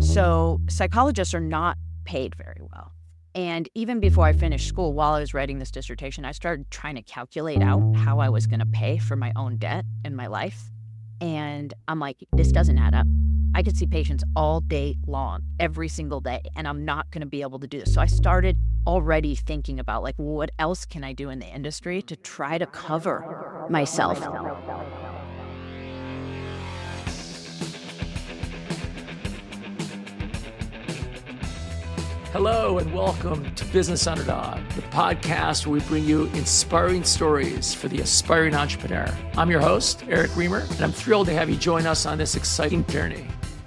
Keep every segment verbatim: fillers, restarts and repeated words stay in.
So psychologists are not paid very well. And even before I finished school, while I was writing this dissertation, I started trying to calculate out how I was going to pay for my own debt in my life. And I'm like, this doesn't add up. I could see patients all day long, every single day, and I'm not going to be able to do this. So I started already thinking about, like, well, what else can I do in the industry to try to cover myself? Hello and welcome to Business Underdog, the podcast where we bring you inspiring stories for the aspiring entrepreneur. I'm your host, Eric Remer, and I'm thrilled to have you join us on this exciting journey.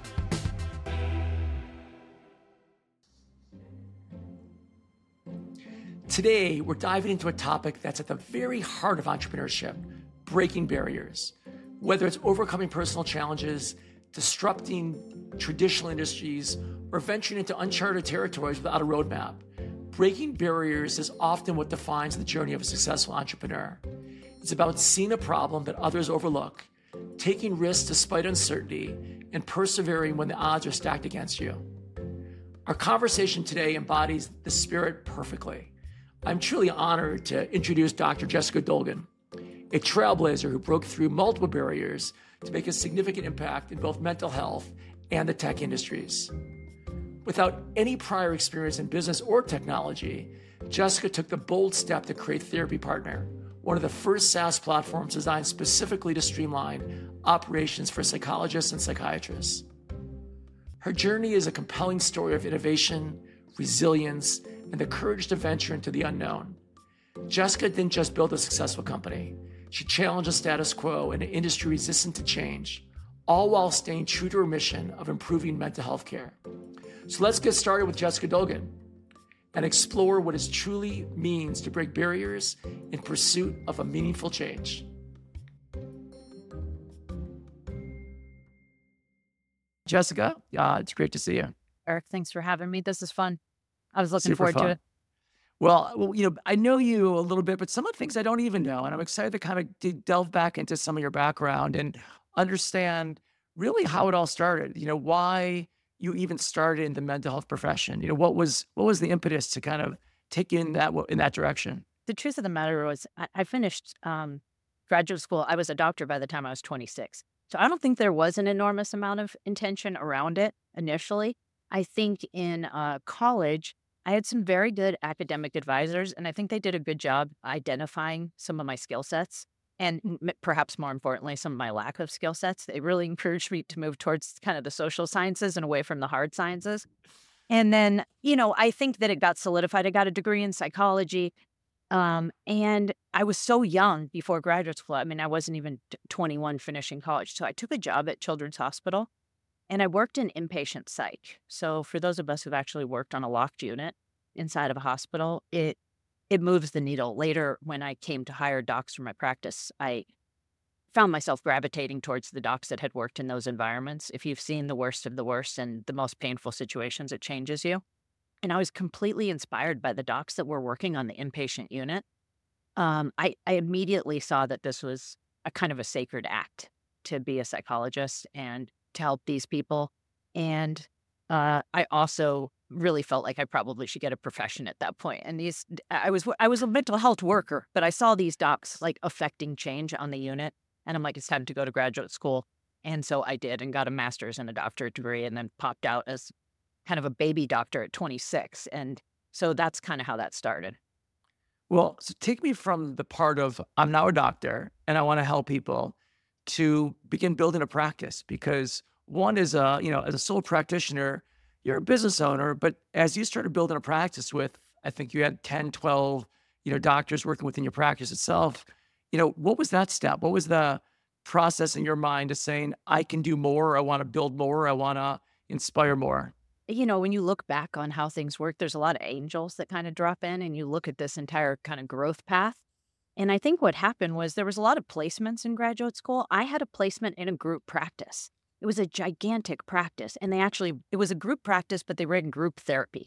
Today, we're diving into a topic that's at the very heart of entrepreneurship, breaking barriers. Whether it's overcoming personal challenges, disrupting traditional industries, or venturing into uncharted territories without a roadmap, breaking barriers is often what defines the journey of a successful entrepreneur. It's about seeing a problem that others overlook, taking risks despite uncertainty, and persevering when the odds are stacked against you. Our conversation today embodies the spirit perfectly. I'm truly honored to introduce Doctor Jessica Dolgen, a trailblazer who broke through multiple barriers to make a significant impact in both mental health and the tech industries. Without any prior experience in business or technology, Jessica took the bold step to create Therapy Partner, one of the first SaaS platforms designed specifically to streamline operations for psychologists and psychiatrists. Her journey is a compelling story of innovation, resilience, and the courage to venture into the unknown. Jessica didn't just build a successful company. She challenged the status quo in an industry resistant to change, all while staying true to her mission of improving mental health care. So let's get started with Jessica Dolgen and explore what it truly means to break barriers in pursuit of a meaningful change. Jessica, uh, it's great to see you. Eric, thanks for having me. This is fun. I was looking Super forward fun. to it. Well, well, you know, I know you a little bit, but some of the things I don't even know, and I'm excited to kind of de- delve back into some of your background and understand really how it all started. You know, why you even started in the mental health profession. You know, what was what was the impetus to kind of take in that in that direction? The truth of the matter was, I, I finished um, graduate school. I was a doctor by the time I was twenty-six. So I don't think there was an enormous amount of intention around it initially. I think in uh, college, I had some very good academic advisors, and I think they did a good job identifying some of my skill sets. And m- perhaps more importantly, some of my lack of skill sets. They really encouraged me to move towards kind of the social sciences and away from the hard sciences. And then, you know, I think that it got solidified. I got a degree in psychology. Um, and I was so young before graduate school. I mean, I wasn't even t- twenty-one finishing college. So I took a job at Children's Hospital and I worked in inpatient psych. So for those of us who've actually worked on a locked unit inside of a hospital, it it moves the needle. Later, when I came to hire docs for my practice, I found myself gravitating towards the docs that had worked in those environments. If you've seen the worst of the worst and the most painful situations, it changes you. And I was completely inspired by the docs that were working on the inpatient unit. Um, I, I immediately saw that this was a kind of a sacred act to be a psychologist and to help these people. And uh, I also really felt like I probably should get a profession at that point. And these, I was, I was a mental health worker, but I saw these docs like affecting change on the unit. And I'm like, it's time to go to graduate school. And so I did and got a master's and a doctorate degree and then popped out as kind of a baby doctor at twenty-six. And so that's kind of how that started. Well, so take me from the part of I'm now a doctor and I want to help people to begin building a practice, because one is a, you know, as a sole practitioner, you're a business owner, but as you started building a practice with, I think you had ten, twelve, you know, doctors working within your practice itself, you know, what was that step? What was the process in your mind of saying, I can do more, I want to build more, I want to inspire more? You know, when you look back on how things work, there's a lot of angels that kind of drop in and you look at this entire kind of growth path. And I think what happened was there was a lot of placements in graduate school. I had a placement in a group practice. It was a gigantic practice. And they actually, it was a group practice, but they ran group therapy.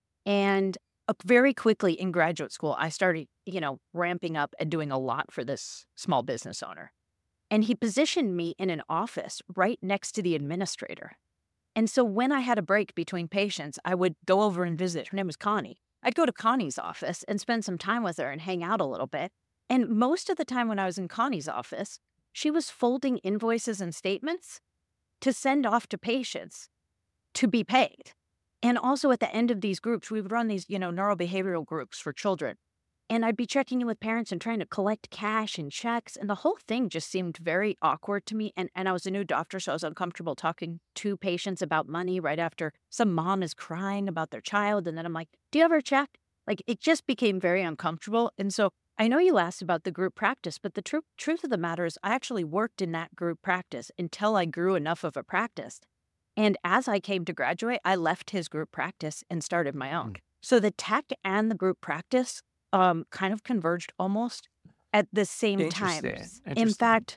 And uh, very quickly in graduate school, I started, you know, ramping up and doing a lot for this small business owner. And he positioned me in an office right next to the administrator. And so when I had a break between patients, I would go over and visit. Her name was Connie. I'd go to Connie's office and spend some time with her and hang out a little bit. And most of the time when I was in Connie's office, she was folding invoices and statements to send off to patients to be paid. And also at the end of these groups, we would run these, you know, neurobehavioral groups for children. And I'd be checking in with parents and trying to collect cash and checks. And the whole thing just seemed very awkward to me. And, and I was a new doctor, so I was uncomfortable talking to patients about money right after some mom is crying about their child. And then I'm like, do you ever check? Like, it just became very uncomfortable. And so I know you asked about the group practice, but the tr- truth of the matter is I actually worked in that group practice until I grew enough of a practice. And as I came to graduate, I left his group practice and started my own. Mm. So the tech and the group practice um, kind of converged almost at the same time. In fact,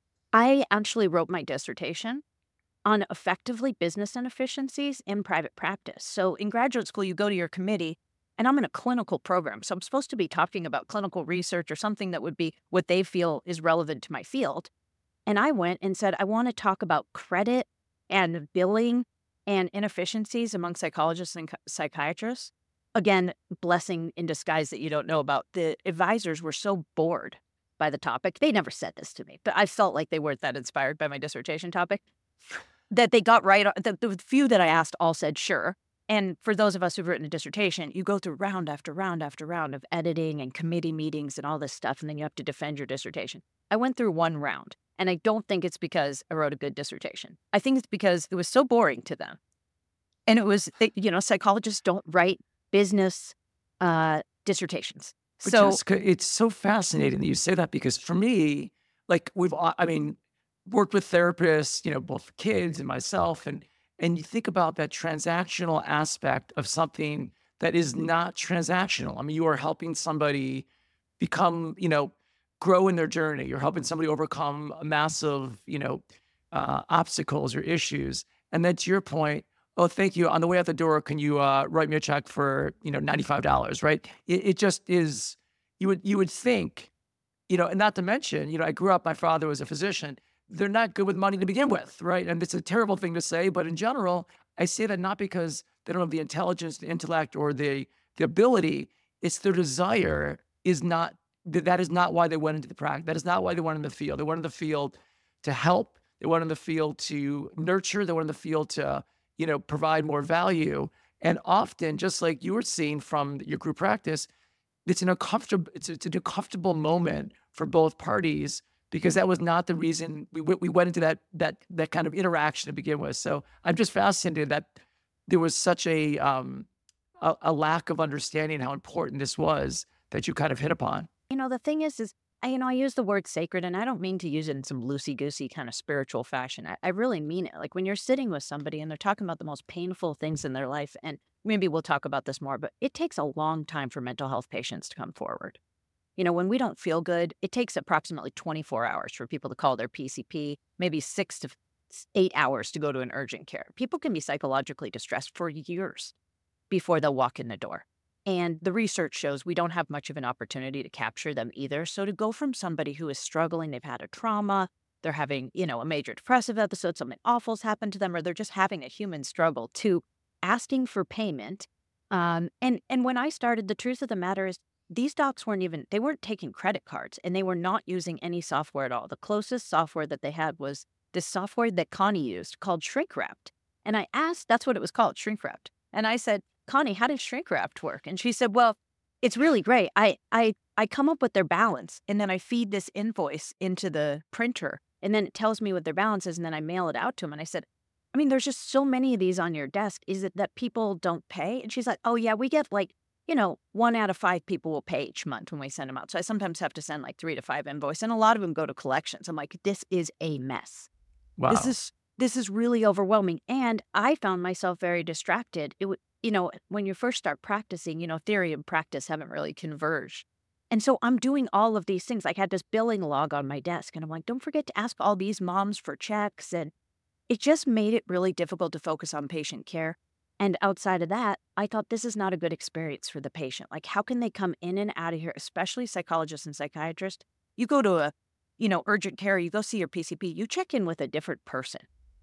I actually wrote my dissertation on effectively business inefficiencies in private practice. So in graduate school, you go to your committee, and I'm in a clinical program. So I'm supposed to be talking about clinical research or something that would be what they feel is relevant to my field. And I went and said, I want to talk about credit and billing and inefficiencies among psychologists and psychiatrists. Again, blessing in disguise that you don't know about. The advisors were so bored by the topic. They never said this to me, but I felt like they weren't that inspired by my dissertation topic, that they got right. The, the few that I asked all said, sure. And for those of us who've written a dissertation, you go through round after round after round of editing and committee meetings and all this stuff, and then you have to defend your dissertation. I went through one round, and I don't think it's because I wrote a good dissertation. I think it's because it was so boring to them. And it was, you know, psychologists don't write business uh, dissertations. But so Jessica, it's so fascinating that you say that, because for me, like we've, I mean, worked with therapists, you know, both kids and myself, and and you think about that transactional aspect of something that is not transactional. I mean, you are helping somebody become, you know, grow in their journey. You're helping somebody overcome a massive, you know, uh, obstacles or issues. And then to your point, oh, thank you. On the way out the door, can you uh, write me a check for, you know, ninety-five dollars, right? It, it just is, you would, you would think, you know, and not to mention, you know, I grew up, my father was a physician. They're not good with money to begin with, right? And it's a terrible thing to say, but in general, I say that not because they don't have the intelligence, the intellect, or the, the ability. It's their desire is not, that is not why they went into the practice. That is not why they went in the field. They went in the field to help. They went in the field to nurture. They went in the field to, you know, provide more value. And often, just like you were seeing from your group practice, it's an uncomfortable, it's, it's an uncomfortable moment for both parties, because that was not the reason we we went into that that that kind of interaction to begin with. So I'm just fascinated that there was such a um, a, a lack of understanding how important this was that you kind of hit upon. You know, the thing is, is I, you know, I use the word sacred, and I don't mean to use it in some loosey-goosey kind of spiritual fashion. I, I really mean it. Like when you're sitting with somebody and they're talking about the most painful things in their life, and maybe we'll talk about this more, but it takes a long time for mental health patients to come forward. You know, when we don't feel good, it takes approximately twenty-four hours for people to call their P C P, maybe six to eight hours to go to an urgent care. People can be psychologically distressed for years before they'll walk in the door. And the research shows we don't have much of an opportunity to capture them either. So to go from somebody who is struggling, they've had a trauma, they're having, you know, a major depressive episode, something awful's happened to them, or they're just having a human struggle, to asking for payment. Um, and, and when I started, the truth of the matter is, these docs weren't even, they weren't taking credit cards, and they were not using any software at all. The closest software that they had was this software that Connie used called ShrinkWrapped. And I asked, that's what it was called, ShrinkWrapped. And I said, Connie, how does ShrinkWrapped work? And she said, well, it's really great. I, I, I come up with their balance, and then I feed this invoice into the printer, and then it tells me what their balance is, and then I mail it out to them. And I said, I mean, there's just so many of these on your desk. Is it that people don't pay? And she's like, oh yeah, we get like, you know, one out of five people will pay each month when we send them out. So I sometimes have to send like three to five invoices, and a lot of them go to collections. I'm like, this is a mess. Wow. This is this is really overwhelming. And I found myself very distracted. It would, you know, when you first start practicing, you know, theory and practice haven't really converged. And so I'm doing all of these things. Like I had this billing log on my desk, and I'm like, don't forget to ask all these moms for checks. And it just made it really difficult to focus on patient care. And outside of that, I thought this is not a good experience for the patient. Like, how can they come in and out of here, especially psychologists and psychiatrists? You go to a, you know, urgent care, you go see your P C P, you check in with a different person.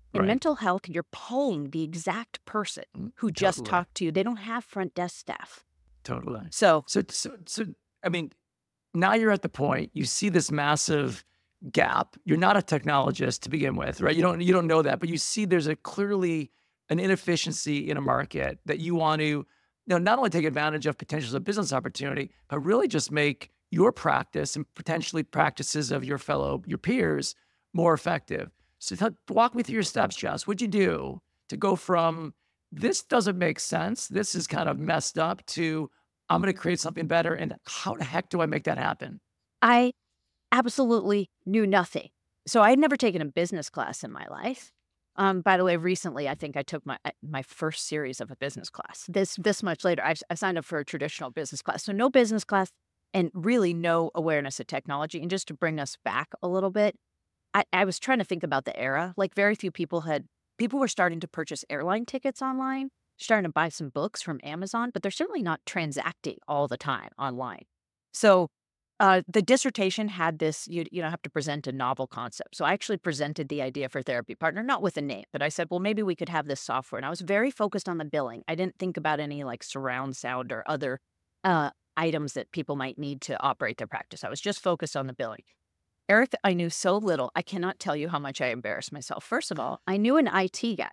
In Right. mental health, you're paying the exact person Mm, who just Totally. talked to you. They don't have front desk staff. Totally. So So, so, so, I mean, now you're at the point, you see this massive gap. You're not a technologist to begin with, right? You don't, you don't know that, but you see there's a clearly an inefficiency in a market that you want to, you know, not only take advantage of potential as a business opportunity, but really just make your practice and potentially practices of your fellow, your peers more effective. So tell, walk me through your steps, Jess. What'd you do to go from this doesn't make sense, this is kind of messed up, to I'm going to create something better? And how the heck do I make that happen? I absolutely knew nothing. So I had never taken a business class in my life. Um, by the way, recently I think I took my uh, my first series of a business class. This this much later, I, I signed up for a traditional business class. So no business class and really no awareness of technology. And just to bring us back a little bit, I, I was trying to think about the era. Like very few people had people were starting to purchase airline tickets online, starting to buy some books from Amazon, but they're certainly not transacting all the time online. So uh, the dissertation had this, you you know, have to present a novel concept. So I actually presented the idea for Therapy Partner, not with a name, but I said, well, maybe we could have this software. And I was very focused on the billing. I didn't think about any like surround sound or other uh, items that people might need to operate their practice. I was just focused on the billing. Eric, I knew so little. I cannot tell you how much I embarrassed myself. First of all, I knew an I T guy,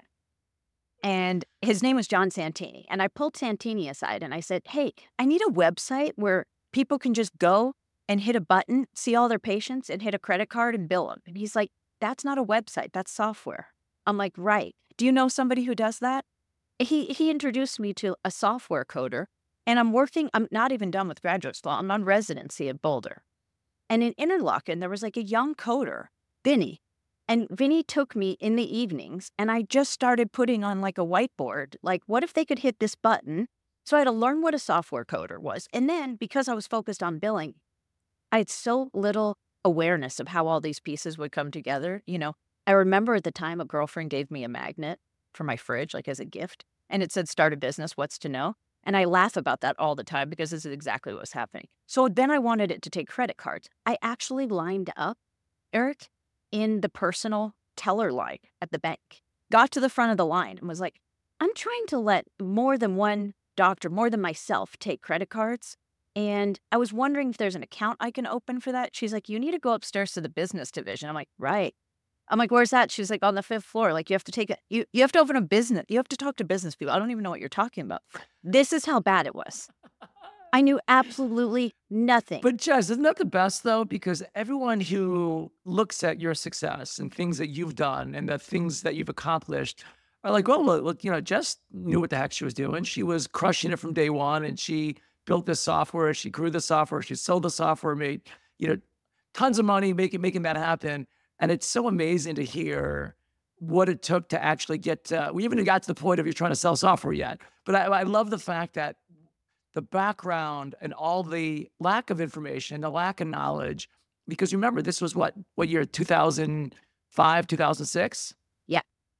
and his name was John Santini. And I pulled Santini aside and I said, hey, I need a website where people can just go and hit a button, see all their patients, and hit a credit card and bill them. And he's like, that's not a website, that's software. I'm like, right. Do you know somebody who does that? He he introduced me to a software coder, and I'm working, I'm not even done with graduate school. I'm on residency at Boulder. And in Interlochen, there was like a young coder, Vinny. And Vinny took me in the evenings, and I just started putting on like a whiteboard, like, what if they could hit this button? So I had to learn what a software coder was. And then because I was focused on billing, I had so little awareness of how all these pieces would come together. You know, I remember at the time a girlfriend gave me a magnet for my fridge, like as a gift, and it said, start a business, what's to know? And I laugh about that all the time because this is exactly what was happening. So then I wanted it to take credit cards. I actually lined up, Eric, in the personal teller line at the bank, got to the front of the line and was like, I'm trying to let more than one doctor, more than myself, take credit cards. And I was wondering if there's an account I can open for that. She's like, you need to go upstairs to the business division. I'm like, right. I'm like, where's that? She's like, on the fifth floor. Like, you have to take it. You, you have to open a business. You have to talk to business people. I don't even know what you're talking about. This is how bad it was. I knew absolutely nothing. But Jess, isn't that the best though? Because everyone who looks at your success and things that you've done and the things that you've accomplished are like, oh, look, look, you know, Jess knew what the heck she was doing. She was crushing it from day one, and she built this software, she grew the software, she sold the software, made, you know, tons of money making making that happen. And it's so amazing to hear what it took to actually get. Uh, we haven't got to the point of you're trying to sell software yet, but I, I love the fact that the background and all the lack of information, the lack of knowledge, because remember, this was what, what year, two thousand five, two thousand six? Yeah.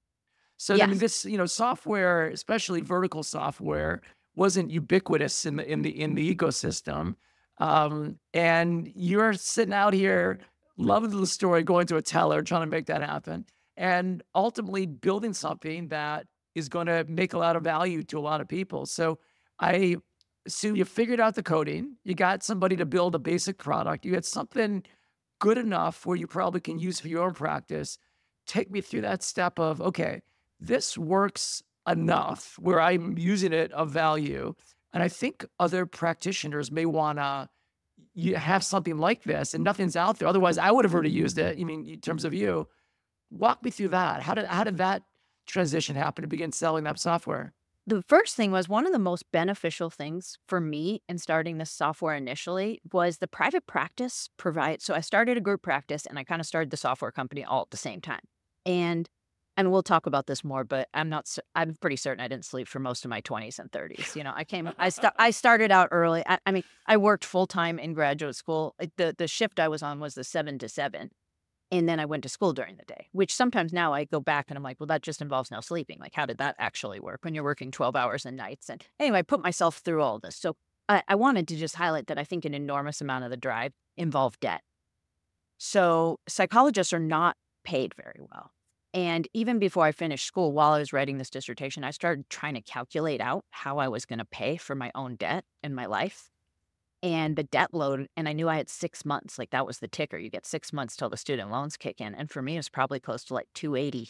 So, I mean, Yes. this, you know, software, especially vertical software, wasn't ubiquitous in the, in the, in the ecosystem. Um, and you're sitting out here, loving the story, going to a teller, trying to make that happen, and ultimately building something that is going to make a lot of value to a lot of people. So I, so you figured out the coding, you got somebody to build a basic product, you had something good enough where you probably can use for your own practice. Take me through that step of, okay, this works enough where I'm using it of value. And I think other practitioners may want to you have something like this, and nothing's out there. Otherwise, I would have already used it. I mean, in terms of you, walk me through that. How did, how did that transition happen to begin selling that software? The first thing was one of the most beneficial things for me in starting this software initially was the private practice provide. So I started a group practice and I kind of started the software company all at the same time. And and we'll talk about this more, but I'm not, cer- I'm pretty certain I didn't sleep for most of my twenties and thirties. You know, I came, I, sta- I started out early. I, I mean, I worked full time in graduate school. It- The, the shift I was on was the seven to seven. And then I went to school during the day, which sometimes now I go back and I'm like, well, that just involves now sleeping. Like, how did that actually work when you're working twelve hours and nights? And anyway, I put myself through all this. So I, I wanted to just highlight that I think an enormous amount of the drive involved debt. So psychologists are not paid very well. And even before I finished school, while I was writing this dissertation, I started trying to calculate out how I was going to pay for my own debt in my life and the debt load. And I knew I had six months. Like that was the ticker. You get six months till the student loans kick in. And for me, it was probably close to like two eighty.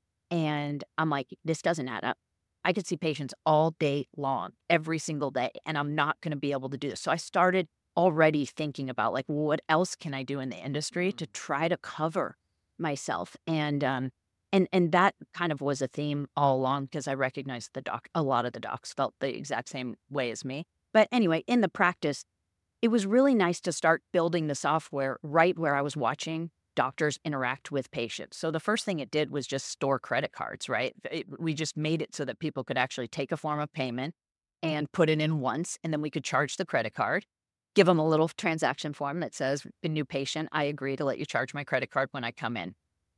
And I'm like, this doesn't add up. I could see patients all day long, every single day, and I'm not going to be able to do this. So I started already thinking about like, well, what else can I do in the industry to try to cover myself? And um, and and that kind of was a theme all along because I recognized the doc. A lot of the docs felt the exact same way as me. But anyway, in the practice, it was really nice to start building the software right where I was watching doctors interact with patients. So the first thing it did was just store credit cards, right? It, we just made it so that people could actually take a form of payment and put it in once, and then we could charge the credit card, give them a little transaction form that says, a new patient, I agree to let you charge my credit card when I come in.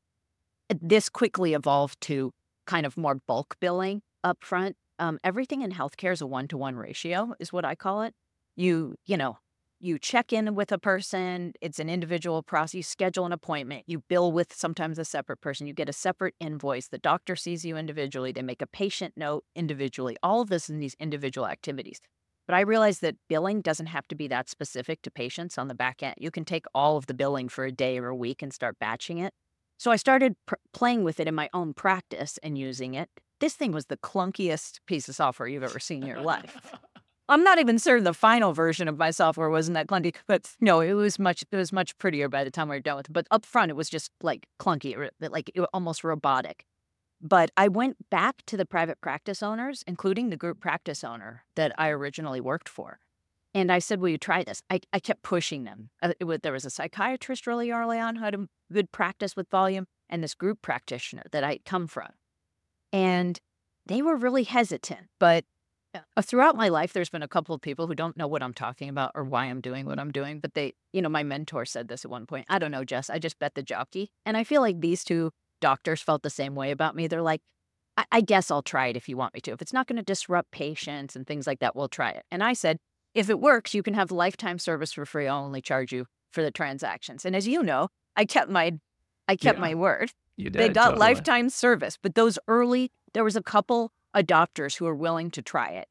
This quickly evolved to kind of more bulk billing up front. Um, everything in healthcare is a one-to-one ratio, is what I call it. You, you know, You check in with a person, it's an individual process, you schedule an appointment, you bill with sometimes a separate person, you get a separate invoice, the doctor sees you individually, they make a patient note individually, all of this in these individual activities. But I realized that billing doesn't have to be that specific to patients on the back end. You can take all of the billing for a day or a week and start batching it. So I started pr- playing with it in my own practice and using it. This thing was the clunkiest piece of software you've ever seen in your life. I'm not even certain the final version of my software wasn't that clunky, but no, it was much it was much prettier by the time we were done with it. But up front, it was just like clunky, or like it, almost robotic. But I went back to the private practice owners, including the group practice owner that I originally worked for. And I said, will you try this? I, I kept pushing them. Uh, it was, there was a psychiatrist really early on who had a good practice with volume, and this group practitioner that I'd come from. And they were really hesitant, but Uh, throughout my life, there's been a couple of people who don't know what I'm talking about or why I'm doing what I'm doing. But they, you know, my mentor said this at one point. I don't know, Jess. I just bet the jockey. And I feel like these two doctors felt the same way about me. They're like, I, I guess I'll try it if you want me to. If it's not going to disrupt patients and things like that, we'll try it. And I said, if it works, you can have lifetime service for free. I'll only charge you for the transactions. And as you know, I kept my, I kept Yeah, my word. you They did, got totally. lifetime service. But those early, there was a couple adopters who were willing to try it.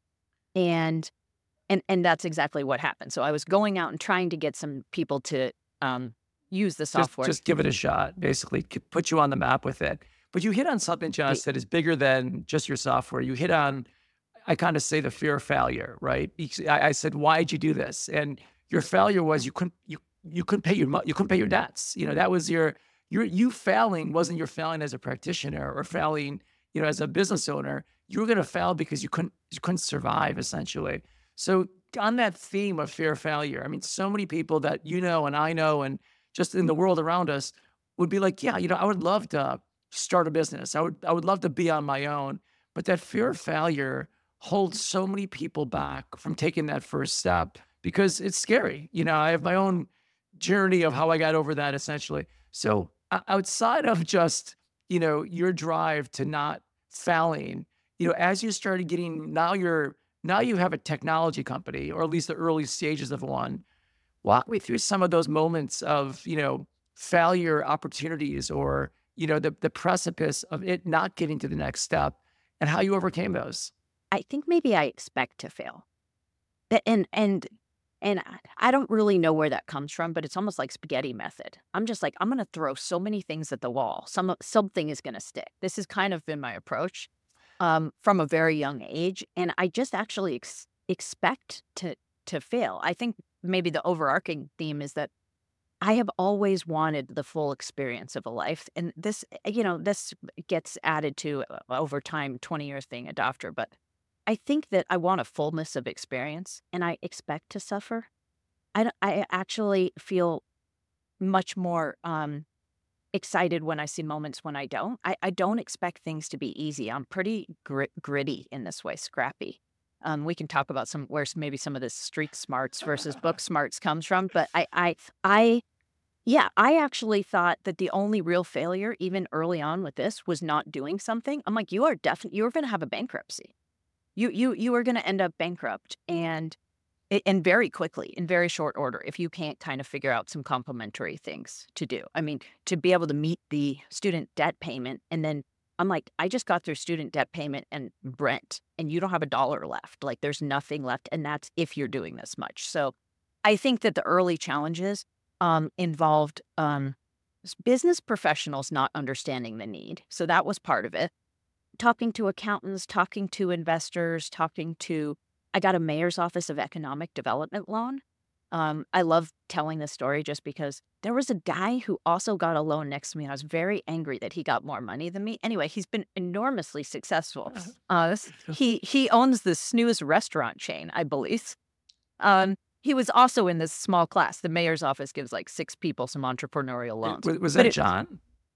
And and and that's exactly what happened. So I was going out and trying to get some people to um, use the Just, software. just give it a shot, basically, c- put you on the map with it. But you hit on something, Josh, that is bigger than just your software. You hit on, I kind of say, the fear of failure, right? You- I, I said, why did you do this? And your failure was you couldn't you you couldn't pay your mo- you couldn't pay your debts. You know, that was your your you failing wasn't your failing as a practitioner or failing, you know, as a business owner. You were going to fail because you couldn't you couldn't survive, essentially. So on that theme of fear of failure, I mean, so many people that you know and I know and just in the world around us would be like, yeah, you know, I would love to start a business. I would I would love to be on my own. But that fear of failure holds so many people back from taking that first step because it's scary. You know, I have my own journey of how I got over that, essentially. So o- outside of just, you know, your drive to not failing, you know, as you started getting, now you're, now you have a technology company, or at least the early stages of one. Walk me through some of those moments of, you know, failure opportunities, or, you know, the, the precipice of it not getting to the next step, and how you overcame those. I think maybe I expect to fail. That and and and I I don't really know where that comes from, but it's almost like spaghetti method. I'm just like, I'm going to throw so many things at the wall. Some something is going to stick. This has kind of been my approach um, from a very young age, and I just actually ex- expect to to fail. I think maybe the overarching theme is that I have always wanted the full experience of a life, and this, you know, this gets added to uh, over time, twenty years being a doctor, but I think that I want a fullness of experience, and I expect to suffer. I, d- I actually feel much more um, excited when I see moments when I don't. I, I don't expect things to be easy. I'm pretty grit, gritty in this way, scrappy. Um, we can talk about some where s- maybe some of this street smarts versus book smarts comes from, but I, I, I, yeah, I actually thought that the only real failure, even early on with this, was not doing something. I'm like, you are definitely, you're going to have a bankruptcy. You, you, you are going to end up bankrupt, and A- And very quickly, in very short order, if you can't kind of figure out some complementary things to do. I mean, to be able to meet the student debt payment, and then I'm like, I just got through student debt payment and rent, and you don't have a dollar left. Like, there's nothing left, and that's if you're doing this much. So I think that the early challenges um, involved um, s- business professionals not understanding the need. So that was part of it. Talking to accountants, talking to investors, talking to, I got a mayor's office of economic development loan. Um, I love telling this story just because there was a guy who also got a loan next to me. And I was very angry that he got more money than me. Anyway, he's been enormously successful. Uh, s- he he owns the Snooze restaurant chain, I believe. Um, he was also in this small class. The mayor's office gives like six people some entrepreneurial loans. Was, was But that it, John?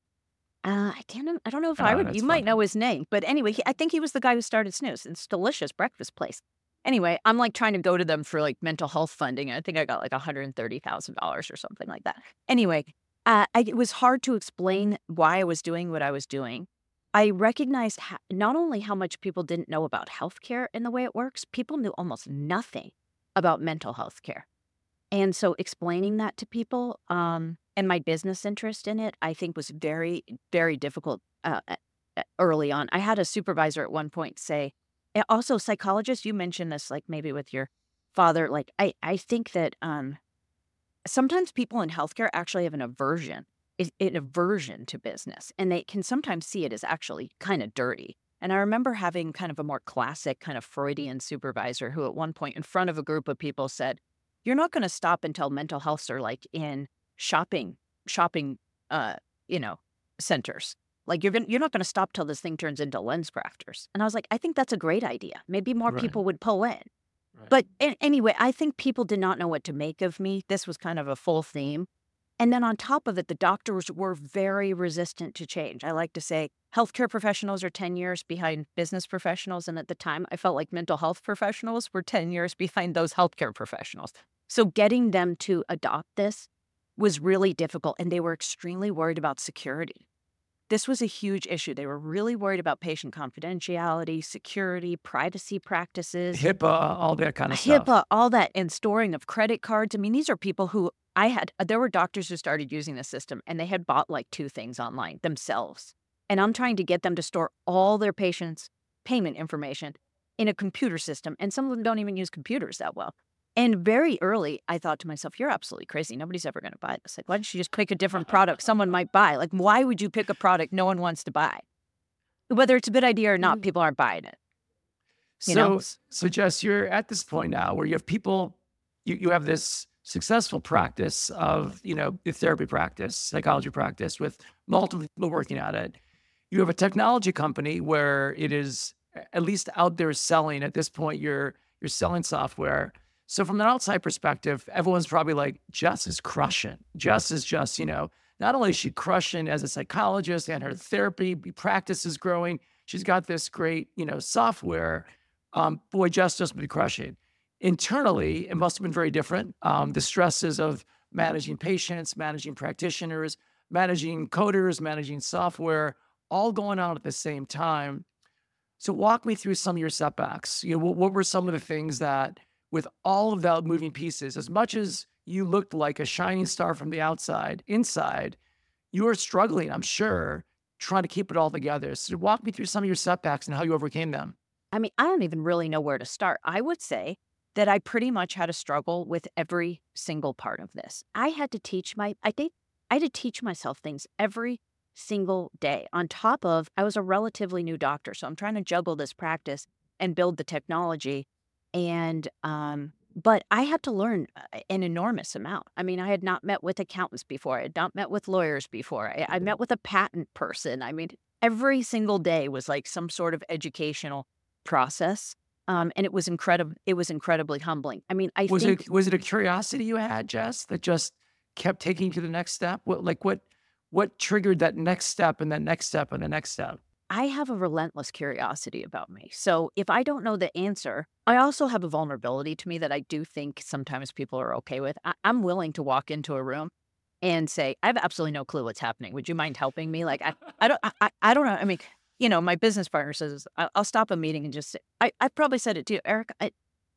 uh, I can't. I don't know if I Oh, would. You that's might fun. know his name, but anyway, he, I think he was the guy who started Snooze. It's a delicious breakfast place. Anyway, I'm like trying to go to them for like mental health funding. I think I got like one hundred thirty thousand dollars or something like that. Anyway, uh, I, it was hard to explain why I was doing what I was doing. I recognized ho- not only how much people didn't know about healthcare and the way it works, people knew almost nothing about mental health care. And so explaining that to people, um, and my business interest in it, I think was very, very difficult uh, uh, uh, early on. I had a supervisor at one point say, and also psychologists, you mentioned this, like maybe with your father, like I, I think that um, sometimes people in healthcare actually have an aversion, i- an aversion to business, and they can sometimes see it as actually kind of dirty. And I remember having kind of a more classic kind of Freudian supervisor who at one point in front of a group of people said, "You're not going to stop until mental healths are like in shopping, shopping, uh, you know, centers. Like you're gonna, you're not going to stop till this thing turns into lens crafters." And I was like, I think that's a great idea. Maybe more Right, people would pull in. right. But a- anyway, I think people did not know what to make of me. This was kind of a full theme. And then on top of it, the doctors were very resistant to change. I like to say healthcare professionals are ten years behind business professionals. And at the time, I felt like mental health professionals were ten years behind those healthcare professionals. So getting them to adopt this was really difficult. And they were extremely worried about security. This was a huge issue. They were really worried about patient confidentiality, security, privacy practices. HIPAA, all that kind of stuff. HIPAA, all that, and storing of credit cards. I mean, these are people who I had, uh, there were doctors who started using the system and they had bought like two things online themselves. And I'm trying to get them to store all their patients' payment information in a computer system. And some of them don't even use computers that well. And very early, I thought to myself, you're absolutely crazy. Nobody's ever going to buy this. Like, why don't you just pick a different product someone might buy? Like, why would you pick a product no one wants to buy? Whether it's a good idea or not, people aren't buying it, you know? So, so Jess, you're at this point now where you have people, you, you have this successful practice of, you know, your therapy practice, psychology practice with multiple people working at it. You have a technology company where it is at least out there selling at this point, you're, you're selling software. So from an outside perspective, everyone's probably like, Jess is crushing. Jess is just, you know, not only is she crushing as a psychologist and her therapy practice is growing, she's got this great, you know, software. Um, boy, Jess just been crushing. Internally, it must have been very different. Um, the stresses of managing patients, managing practitioners, managing coders, managing software, all going on at the same time. So walk me through some of your setbacks. You know, what, what were some of the things that, with all of that moving pieces, as much as you looked like a shining star from the outside, inside, you were struggling, I'm sure, trying to keep it all together. So walk me through some of your setbacks and how you overcame them. I mean, I don't even really know where to start. I would say that I pretty much had a struggle with every single part of this. I had to teach my, I think I had to teach myself things every single day. On top of, I was a relatively new doctor, so I'm trying to juggle this practice and build the technology. And, um, but I had to learn uh, an enormous amount. I mean, I had not met with accountants before. I had not met with lawyers before. I, I met with a patent person. I mean, every single day was like some sort of educational process. Um, and it was incredible. It was incredibly humbling. I mean, I Was think it was it a curiosity you had, Jess, that just kept taking you to the next step? What like what what triggered that next step and that next step and the next step? I have a relentless curiosity about me. So if I don't know the answer, I also have a vulnerability to me that I do think sometimes people are okay with. I, I'm willing to walk into a room and say, I have absolutely no clue what's happening. Would you mind helping me? Like, I, I don't, I, I I don't know. I mean, you know, my business partner says, I, I'll stop a meeting and just say, I, I probably said it to you, Eric. I,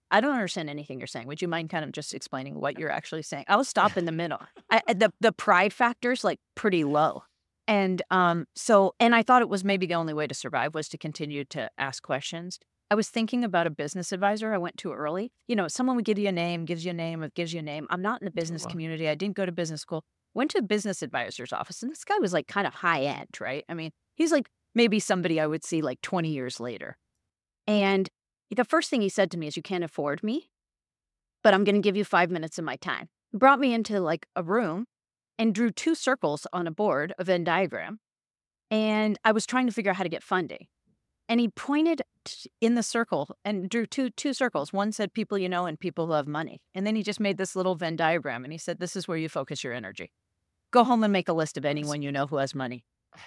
I don't understand anything you're saying. Would you mind kind of just explaining what you're actually saying? I'll stop in the middle. I, I- the the pride factor's like pretty low. And um, so, and I thought it was maybe the only way to survive was to continue to ask questions. I was thinking about a business advisor I went to early. You know, someone would give you a name, gives you a name, or gives you a name. I'm not in the business Well, community. I didn't go to business school. Went to a business advisor's office, and this guy was like kind of high end, right? I mean, he's like maybe somebody I would see like twenty years later. And the first thing he said to me is, "You can't afford me, but I'm going to give you five minutes of my time." He brought me into like a room and drew two circles on a board, a Venn diagram. And I was trying to figure out how to get funding. And he pointed t- in the circle and drew two two circles. One said people you know and people who have money. And then he just made this little Venn diagram and he said, "This is where you focus your energy. Go home and make a list of anyone you know who has money."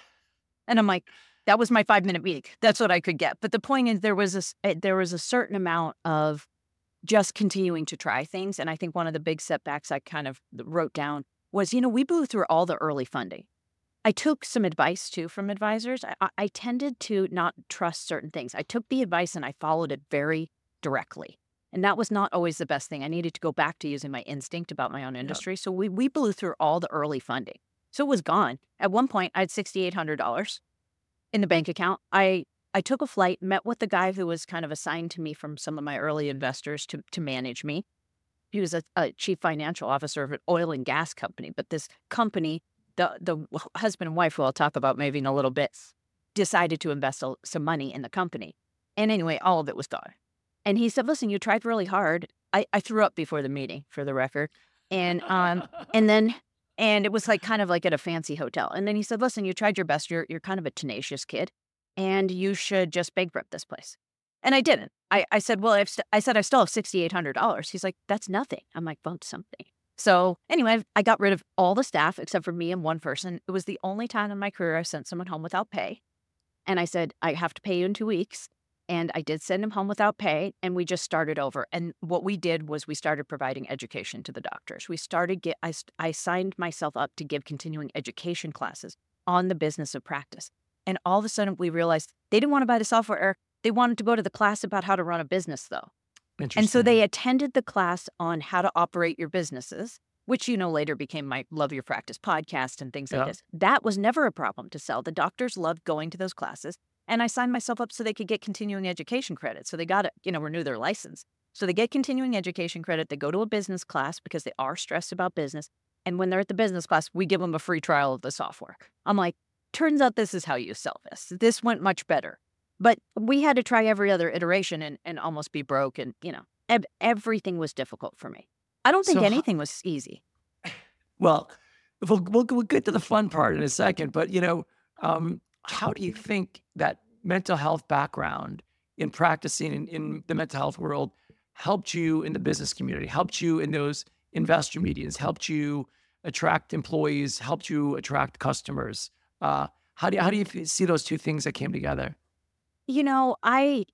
And I'm like, that was my five minute week. That's what I could get. But the point is, there was a s- eh, there was a certain amount of just continuing to try things. And I think one of the big setbacks I kind of wrote down was, you know, we blew through all the early funding. I took some advice too from advisors. I, I I tended to not trust certain things. I took the advice and I followed it very directly. And that was not always the best thing. I needed to go back to using my instinct about my own yeah. industry. So we, we blew through all the early funding. So it was gone. At one point, I had six thousand eight hundred dollars in the bank account. I I took a flight, met with the guy who was kind of assigned to me from some of my early investors to to manage me. He was a, a chief financial officer of an oil and gas company, but this company, the the husband and wife, who I'll talk about maybe in a little bit, decided to invest a- some money in the company. And anyway, all of it was gone. And he said, "Listen, you tried really hard." I, I threw up before the meeting, for the record. And um and then and it was like kind of like at a fancy hotel. And then he said, "Listen, you tried your best. You're you're kind of a tenacious kid, and you should just bankrupt this place." And I didn't. I, I said, "Well, I've st- I said I still have six thousand eight hundred dollars" He's like, "That's nothing." I'm like, "Well, it's something." So anyway, I got rid of all the staff except for me and one person. It was the only time in my career I sent someone home without pay. And I said, "I have to pay you in two weeks." And I did send him home without pay, and we just started over. And what we did was we started providing education to the doctors. We started get I, st- I signed myself up to give continuing education classes on the business of practice. And all of a sudden we realized they didn't want to buy the software. They wanted to go to the class about how to run a business though. And so they Interesting. attended the class on how to operate your businesses, which, you know, later became my Love Your Practice podcast and things like Yeah. this. That was never a problem to sell. The doctors loved going to those classes. And I signed myself up so they could get continuing education credit. So they got to, you know, renew their license. So they get continuing education credit. They go to a business class because they are stressed about business. And when they're at the business class, we give them a free trial of the software. I'm like, turns out this is how you sell this. This went much better. But we had to try every other iteration and, and almost be broke. And, you know, ev- everything was difficult for me. I don't think So, ho- anything was easy. well, we'll, we'll, we'll get to the fun part in a second, but you know, um, how do you think that mental health background in practicing in, in the mental health world helped you in the business community, helped you in those investor meetings, helped you attract employees, helped you attract customers? Uh, how do you, how do you f- see those two things that came together? You know, I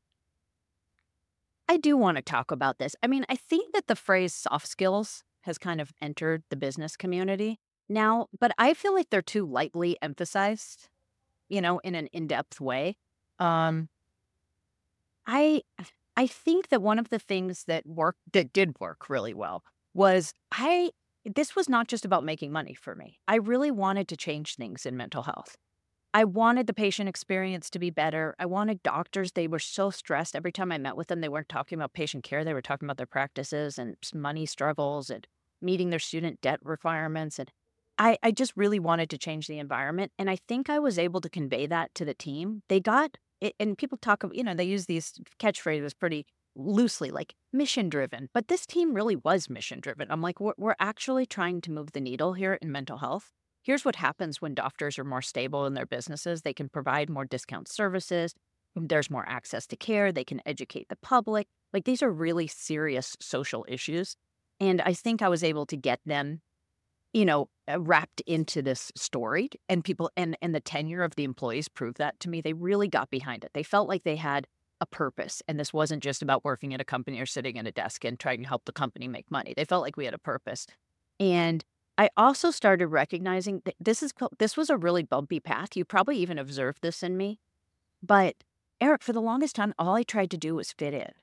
I do want to talk about this. I mean, I think that the phrase soft skills has kind of entered the business community now, but I feel like they're too lightly emphasized, you know, in an in-depth way. Um, I I think that one of the things that worked that did work really well was I this was not just about making money for me. I really wanted to change things in mental health. I wanted the patient experience to be better. I wanted doctors, they were so stressed. Every time I met with them, they weren't talking about patient care. They were talking about their practices and s- money struggles and meeting their student debt requirements. And I, I just really wanted to change the environment. And I think I was able to convey that to the team. They got it, and people talk about, you know, they use these catchphrases pretty loosely, like mission driven. But this team really was mission driven. I'm like, we're, we're actually trying to move the needle here in mental health. Here's what happens when doctors are more stable in their businesses. They can provide more discount services. There's more access to care. They can educate the public. Like, these are really serious social issues. And I think I was able to get them, you know, uh, wrapped into this story. And people and, and the tenure of the employees proved that to me. They really got behind it. They felt like they had a purpose. And this wasn't just about working at a company or sitting at a desk and trying to help the company make money. They felt like we had a purpose. And I also started recognizing that this is co- this was a really bumpy path. You probably even observed this in me. But Eric, for the longest time, all I tried to do was fit in.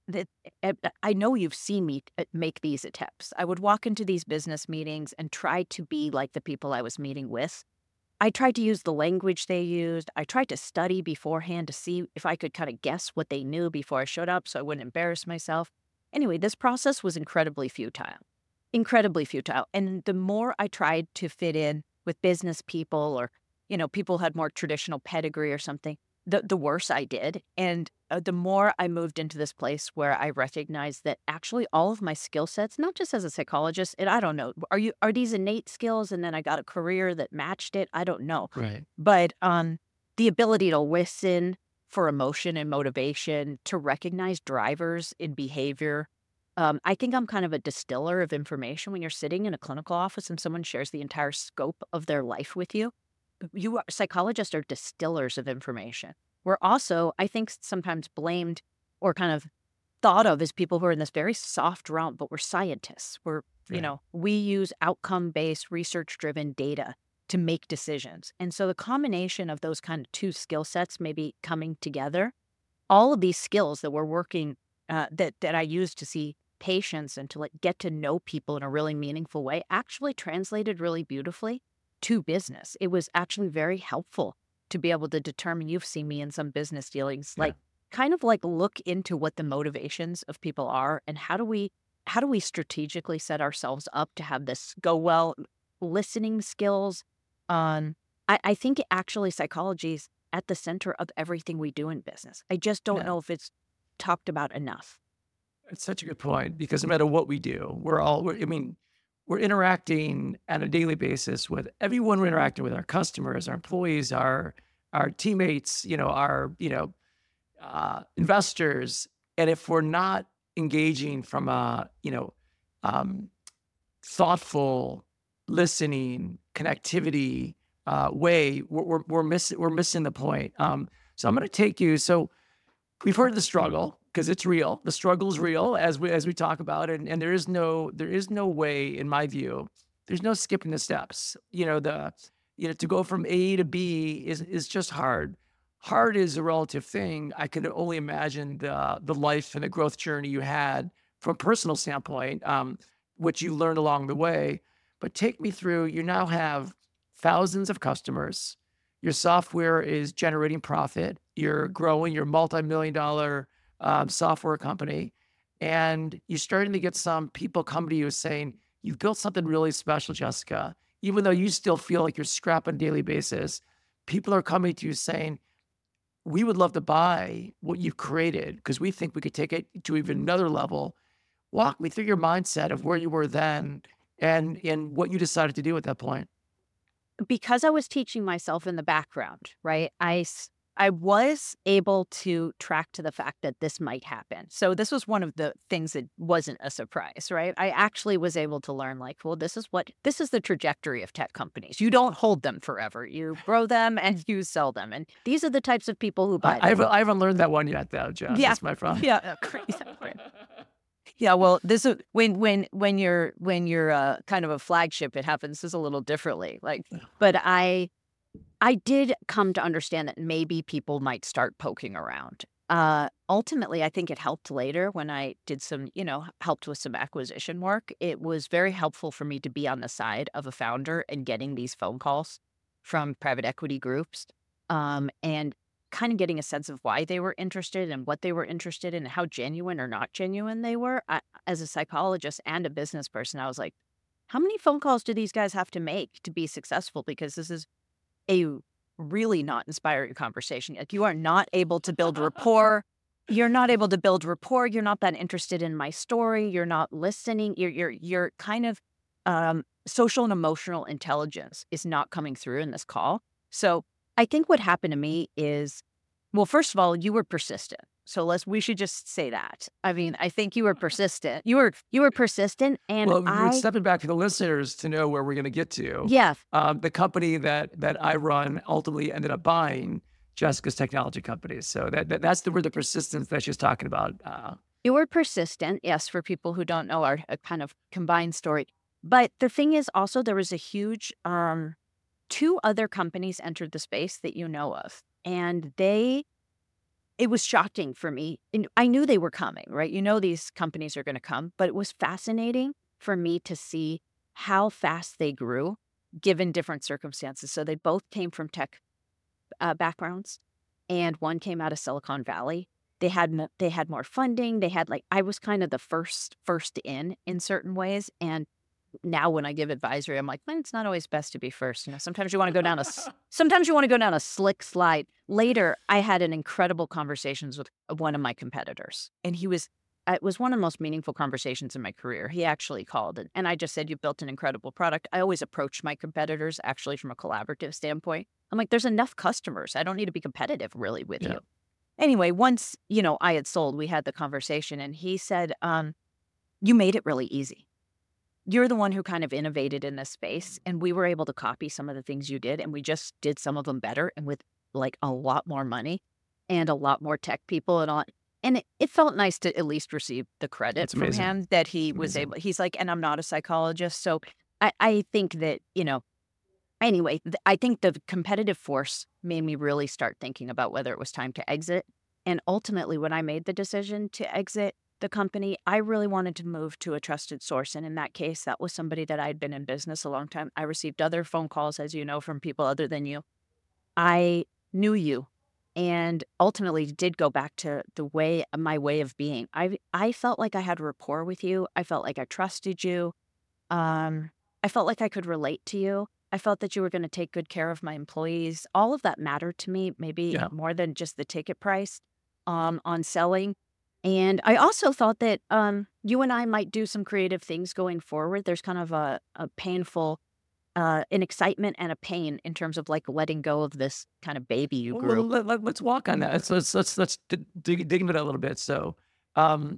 that uh, I know you've seen me uh, make these attempts. I would walk into these business meetings and try to be like the people I was meeting with. I tried to use the language they used. I tried to study beforehand to see if I could kind of guess what they knew before I showed up so I wouldn't embarrass myself. Anyway, this process was incredibly futile, incredibly futile. And the more I tried to fit in with business people or, you know, people who had more traditional pedigree or something, the, the worse I did. And uh, the more I moved into this place where I recognized that actually all of my skill sets, not just as a psychologist, and I don't know, are you are these innate skills and then I got a career that matched it? I don't know. Right. But um, the ability to listen for emotion and motivation, to recognize drivers in behavior. Um, I think I'm kind of a distiller of information when you're sitting in a clinical office and someone shares the entire scope of their life with you. You are, psychologists are distillers of information. We're also, I think, sometimes blamed or kind of thought of as people who are in this very soft realm, but we're scientists. We're, you Right. know, we use outcome-based, research-driven data to make decisions. And so the combination of those kind of two skill sets maybe coming together, all of these skills that we're working, uh, that that I use to see patients and to like get to know people in a really meaningful way, actually translated really beautifully to business. It was actually very helpful to be able to determine, you've seen me in some business dealings, Yeah. like kind of like look into what the motivations of people are and how do we how do we strategically set ourselves up to have this go well, listening skills. Um, I, I think actually psychology is at the center of everything we do in business. I just don't Yeah. know if it's talked about enough. It's such a good point because no matter what we do, we're all, we're, I mean, we're interacting on a daily basis with everyone we're interacting with, our customers, our employees, our, our teammates, you know, our, you know, uh, investors. And if we're not engaging from a, you know, um, thoughtful listening, connectivity uh, way, we're, we're, we're missing, we're missing the point. Um, so I'm going to take you. So we've heard the struggle because it's real. The struggle is real as we as we talk about it, and, and there is no there is no way, in my view, there's no skipping the steps. You know the you know to go from A to B is is just hard. Hard is a relative thing. I could only imagine the the life and the growth journey you had from a personal standpoint, um, which you learned along the way. But take me through. You now have thousands of customers. Your software is generating profit. You're growing your multi-million dollar um, software company. And you're starting to get some people come to you saying, you've built something really special, Jessica. Even though you still feel like you're scrapping on a daily basis, people are coming to you saying, we would love to buy what you've created because we think we could take it to even another level. Walk me through your mindset of where you were then and, and what you decided to do at that point. Because I was teaching myself in the background, right? I, s- I was able to track to the fact that this might happen. So this was one of the things that wasn't a surprise, right? I actually was able to learn like, well, this is what, this is the trajectory of tech companies. You don't hold them forever. You grow them and you sell them. And these are the types of people who I, buy I, them. haven't, I haven't learned that one yet, though, Jess. Yeah. That's my problem. Yeah. uh, crazy. Yeah, well, this is when when when you're when you're uh, kind of a flagship, it happens just a little differently. Like, but I I did come to understand that maybe people might start poking around. Uh, ultimately, I think it helped later when I did some, you know, helped with some acquisition work. It was very helpful for me to be on the side of a founder and getting these phone calls from private equity groups, um, and kind of getting a sense of why they were interested and what they were interested in and how genuine or not genuine they were. I, as a psychologist and a business person, I was like, how many phone calls do these guys have to make to be successful? Because this is a really not inspiring conversation. Like you are not able to build rapport. You're not able to build rapport. You're not that interested in my story. You're not listening. You're you're you're kind of um, social and emotional intelligence is not coming through in this call. So I think what happened to me is, well, first of all, you were persistent. So let's we should just say that. I mean, I think you were persistent. You were you were persistent, and Well, we're I stepping back for the listeners to know where we're going to get to. yeah. Um, the company that that I run ultimately ended up buying Jessica's technology company. So that, that that's the where the persistence that she's talking about. Uh, You were persistent, yes, for people who don't know our uh, kind of combined story. But the thing is also there was a huge, um, two other companies entered the space that you know of. And they it was shocking for me. And I knew they were coming, right? You know, these companies are going to come, but it was fascinating for me to see how fast they grew given different circumstances. So they both came from tech uh, backgrounds, and one came out of Silicon Valley. They had mo- they had more funding. They had like I was kind of the first first in in certain ways, and now when I give advisory, I'm like, "Man, it's not always best to be first. You know, sometimes you want to go down a s- sometimes you want to go down a slick slide." Later, I had an incredible conversations with one of my competitors, and he was it was one of the most meaningful conversations in my career. He actually called it, and I just said, "You've built an incredible product." I always approach my competitors actually from a collaborative standpoint. I'm like, "There's enough customers. I don't need to be competitive really with Yeah. you." Anyway, once, you know, I had sold, we had the conversation, and he said, um, "You made it really easy. You're the one who kind of innovated in this space, and we were able to copy some of the things you did, and we just did some of them better and with like a lot more money and a lot more tech people and all." And it, it felt nice to at least receive the credit That's from amazing. him that he It's was amazing. able. He's like, and I'm not a psychologist, so I, I think that you know. Anyway, th- I think the competitive force made me really start thinking about whether it was time to exit. And ultimately, when I made the decision to exit the company, I really wanted to move to a trusted source. And in that case, that was somebody that I had been in business a long time. I received other phone calls, as you know, from people other than you. I knew you and ultimately did go back to the way my way of being. I I felt like I had rapport with you. I felt like I trusted you. Um, I felt like I could relate to you. I felt that you were gonna take good care of my employees. All of that mattered to me, maybe Yeah. more than just the ticket price, um, on selling. And I also thought that, um, you and I might do some creative things going forward. There's kind of a a painful, uh, an excitement and a pain in terms of, like, letting go of this kind of baby you Well, well, grew. let, let, let's walk on that. Let's let's let's, let's d- dig, dig into that a little bit. So, um,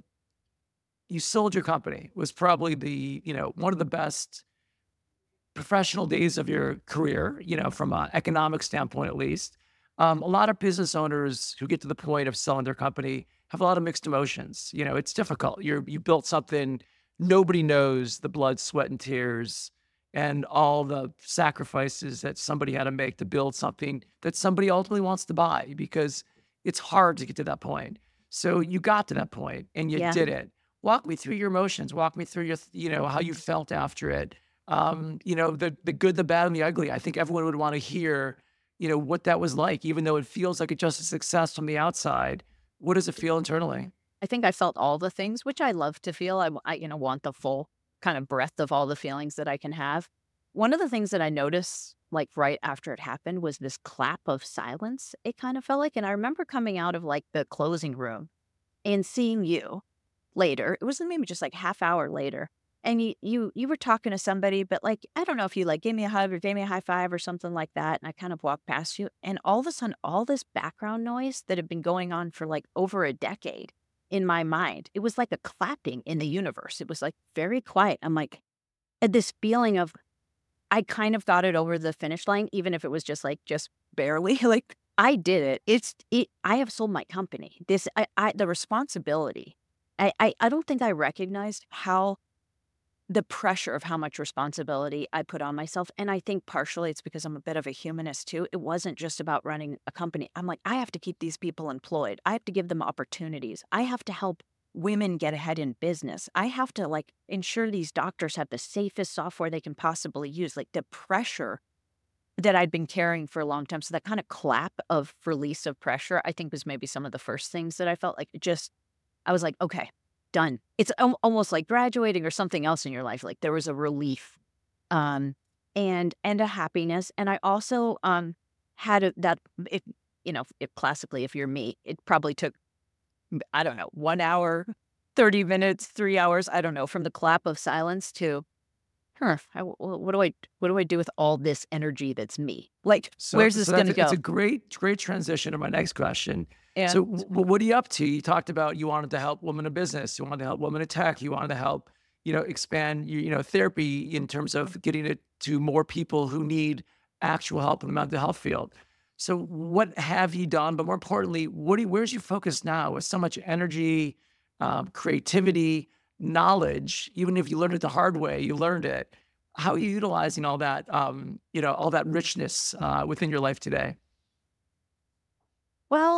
you sold your company. It was probably the you know one of the best professional days of your career. You know, from an economic standpoint, at least. Um, a lot of business owners who get to the point of selling their company have a lot of mixed emotions. You know, it's difficult. You're you built something. Nobody knows the blood, sweat, and tears and all the sacrifices that somebody had to make to build something that somebody ultimately wants to buy because it's hard to get to that point. So you got to that point and you Yeah. did it. Walk me through your emotions. Walk me through your, you know, how you felt after it. Um, you know, the the good, the bad, and the ugly. I think everyone would want to hear, you know, what that was like, even though it feels like it's just a success from the outside. What does it feel internally? I think I felt all the things, which I love to feel. I, w- I, you know, want the full kind of breadth of all the feelings that I can have. One of the things that I noticed, like right after it happened, was this clap of silence. It kind of felt like, and I remember coming out of like the closing room and seeing you later. It was maybe just like half hour later, and you you you were talking to somebody, but like I don't know if you like gave me a hug or gave me a high five or something like that, and I kind of walked past you, and all of a sudden, all this background noise that had been going on for like over a decade in my mind, it was like a clapping in the universe. It was like very quiet. I'm like, had this feeling of I kind of got it over the finish line, even if it was just like just barely. Like I did it. It's it. I have sold my company. This I, I the responsibility. I, I I don't think I recognized how the pressure of how much responsibility I put on myself. And I think partially it's because I'm a bit of a humanist too. It wasn't just about running a company. I'm like, I have to keep these people employed. I have to give them opportunities. I have to help women get ahead in business. I have to like ensure these doctors have the safest software they can possibly use. Like the pressure that I'd been carrying for a long time. So that kind of clap of release of pressure, I think was maybe some of the first things that I felt like it just I was like, "Okay, done." It's al almost like graduating or something else in your life, like, there was a relief, um, and and a happiness, and I also, um, had a that if you know, if classically, if you're me, it probably took, m I don't know, one hour, thirty minutes, three hours, I don't know, from the clap of silence to, "Huh, I w w what do I what do I do with all this energy that's me? Like, So, where's this so that's gonna a, it's a go?" great, great transition to my next question. So, And w- what are you up to? You talked about you wanted to help women in business, you wanted to help women in tech, you wanted to help, you know, expand you, you know, therapy in terms of getting it to more people who need actual help in the mental health field. So, what have you done? But more importantly, what do you, where's your focus now? With so much energy, um, creativity, knowledge, even if you learned it the hard way, you learned it. How are you utilizing all that, um, you know, all that richness uh, within your life today? well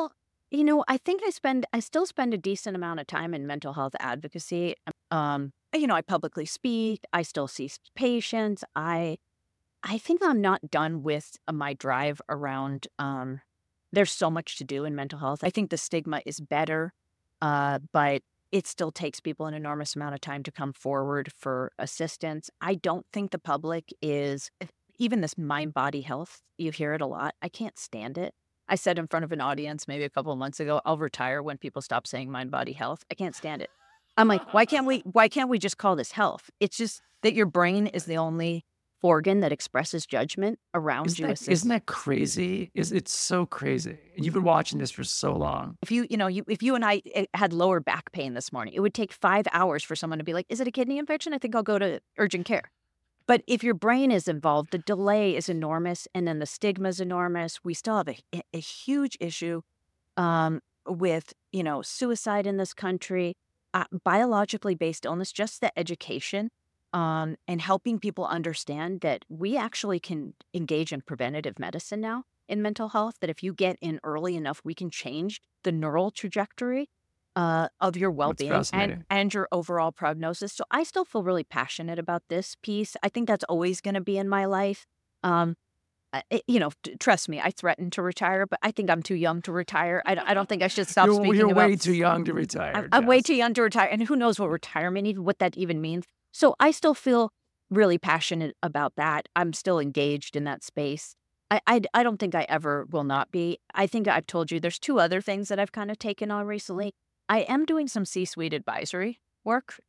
You know, I think I spend I still spend a decent amount of time in mental health advocacy. Um, you know, I publicly speak, I still see s- patients. I I think I'm not done with uh, my drive around um there's so much to do in mental health. I think the stigma is better, uh, but it still takes people an enormous amount of time to come forward for assistance. I don't think the public is, even this mind body health, you hear it a lot. I can't stand it. I said in front of an audience maybe a couple of months ago, I'll retire when people stop saying mind body health. I can't stand it. I'm like, why can't we why can't we just call this health? It's just that your brain is the only organ that expresses judgment around Isn't you that as isn't this. that crazy? Is it's so crazy. And you've been watching this for so long. If you, you know, you if you and I eh, had lower back pain this morning, it would take five hours for someone to be like, "Is it a kidney infection? I think I'll go to urgent care." But if your brain is involved, the delay is enormous, and then the stigma is enormous. We still have a, a a huge issue um, with, you know, suicide in this country, uh, biologically based illness, just the education um, and helping people understand that we actually can engage in preventative medicine now in mental health, that if you get in early enough, we can change the neural trajectory uh, of your That's well-being and fascinating. and your overall prognosis. So I still feel really passionate about this piece. I think that's always going to be in my life. Um, uh, it, you know, t- trust me, I threatened to retire, but I think I'm too young to retire. I, don't- I don't think I should stop You're speaking you're about. way too young to I'm, retire, I'm way Jess. too young to retire, and who knows what retirement even what that even means. So I still feel really passionate about that. I'm still engaged in that space. I, I, I don't think I ever will not be. I think I've told you there's two other things that I've kind of taken on recently. I am doing some C-suite advisory work,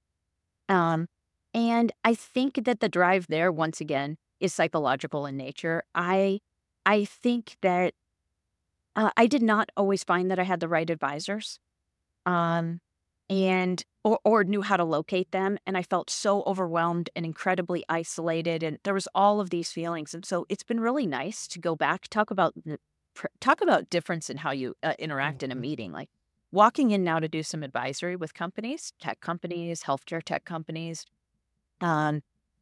um, and I think that the drive there, once again, is psychological in nature. I I think that uh, I did not always find that I had the right advisors, um, and or or knew how to locate them, and I felt so overwhelmed and incredibly isolated, and there was all of these feelings, and so it's been really nice to go back, talk about the pr- talk about difference in how you uh, interact in a meeting, like walking in now to do some advisory with companies, tech companies, healthcare tech companies. Um,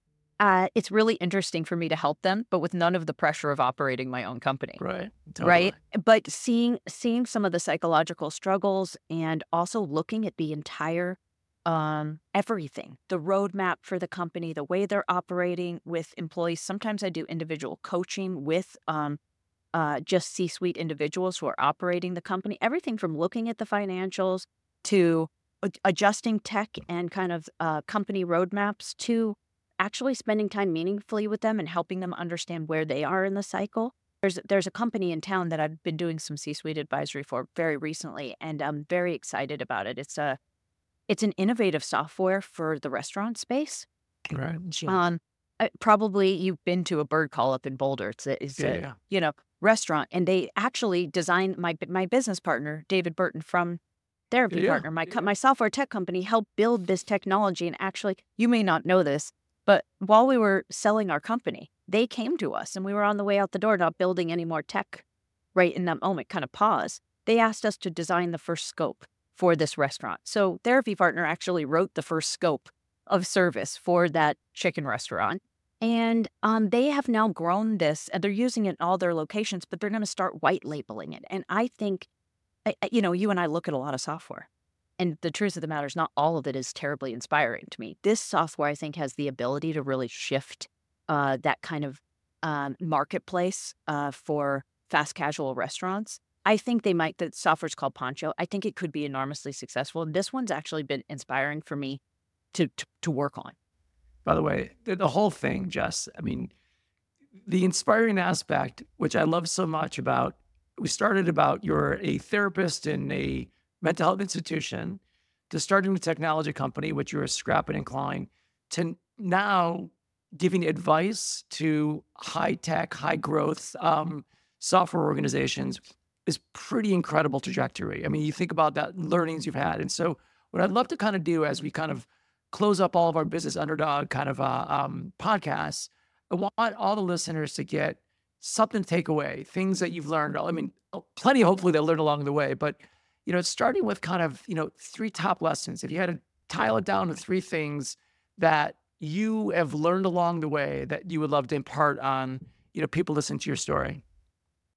uh, it's really interesting for me to help them, but with none of the pressure of operating my own company, Right. Totally. right? But seeing seeing some of the psychological struggles and also looking at the entire um, everything, the roadmap for the company, the way they're operating with employees. Sometimes I do individual coaching with um, uh, just C-suite individuals who are operating the company. Everything from looking at the financials to ad- adjusting tech and kind of uh, company roadmaps to actually spending time meaningfully with them and helping them understand where they are in the cycle. There's there's a company in town that I've been doing some C-suite advisory for very recently, and I'm very excited about it. It's a it's an innovative software for the restaurant space. Right. Sure. Um, uh, probably you've been to a bird call up in Boulder. It's a, it's Yeah, a yeah. you know restaurant, and they actually designed my b- my business partner David Burton from Yeah, Therapy yeah. Partner, my co- my software tech company, helped build this technology. And actually, you may not know this, but while we were selling our company, they came to us, and we were on the way out the door, not building any more tech. Right in that moment, kind of pause. They asked us to design the first scope for this restaurant. So Therapy Partner actually wrote the first scope of service for that chicken restaurant. And um, they have now grown this, and they're using it in all their locations, but they're going to start white labeling it. And I think, I- I- you know, you and I look at a lot of software, and the truth of the matter is not all of it is terribly inspiring to me. This software, I think, has the ability to really shift uh, that kind of um, marketplace uh, for fast casual restaurants. I think they might, the software's called Poncho. I think it could be enormously successful. And this one's actually been inspiring for me to, to, to work on. By the way, the, the whole thing, Jess, I mean, the inspiring aspect, which I love so much about, we started about you're a therapist in a mental health institution, to starting a technology company, which you're a Scrap and Incline, to now giving advice to high tech, high growth um, software organizations is pretty incredible trajectory. I mean, you think about that learnings you've had. And so what I'd love to kind of do as we kind of close up all of our business underdog kind of uh, um, podcasts, I want all the listeners to get something to take away, things that you've learned. I mean, uh, plenty, hopefully, they'll learn along the way. But, you know, starting with kind of, you know, three top lessons. If you had to tile it down to three things that you have learned along the way that you would love to impart on, you know, people listening to your story.